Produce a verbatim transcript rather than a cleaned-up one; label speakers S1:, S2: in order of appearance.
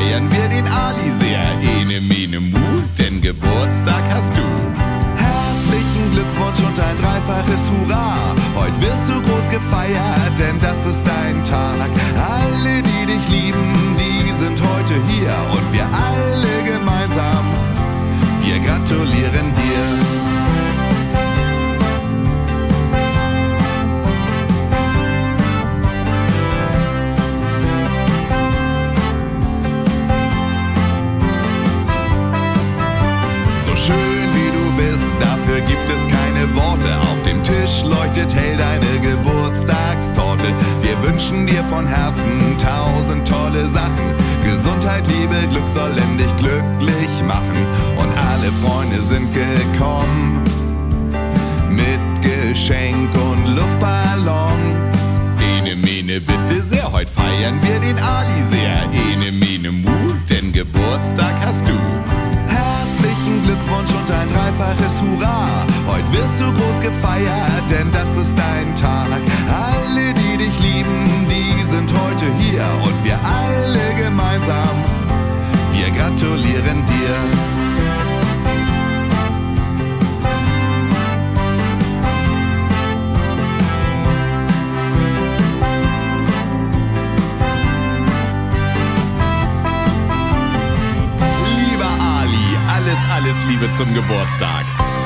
S1: feiern wir den Ali sehr. Ene, mene, mu, denn Geburtstag hast du. Herzlichen Glückwunsch und ein dreifaches Hurra. Heute wirst du groß gefeiert, denn das ist dein Tag. Alle, die dich lieben, die sind heute hier. Und wir alle gemeinsam, wir gratulieren dir. Schön wie du bist, dafür gibt es keine Worte. Auf dem Tisch leuchtet hell deine Geburtstagstorte. Wir wünschen dir von Herzen tausend tolle Sachen. Gesundheit, Liebe, Glück sollen dich glücklich machen. Und alle Freunde sind gekommen mit Geschenk und Luftballon. Ene, mene, bitte sehr, heute feiern wir den Ali sehr. Ene, mene, mu, denn Geburtstag hast du. Herzlichen Glückwunsch und ein dreifaches Hurra. Heute wirst du groß gefeiert, denn das ist dein Tag. Alle, die dich lieben, die sind heute hier. Und wir alle gemeinsam, wir gratulieren dir. Alles, alles Liebe zum Geburtstag.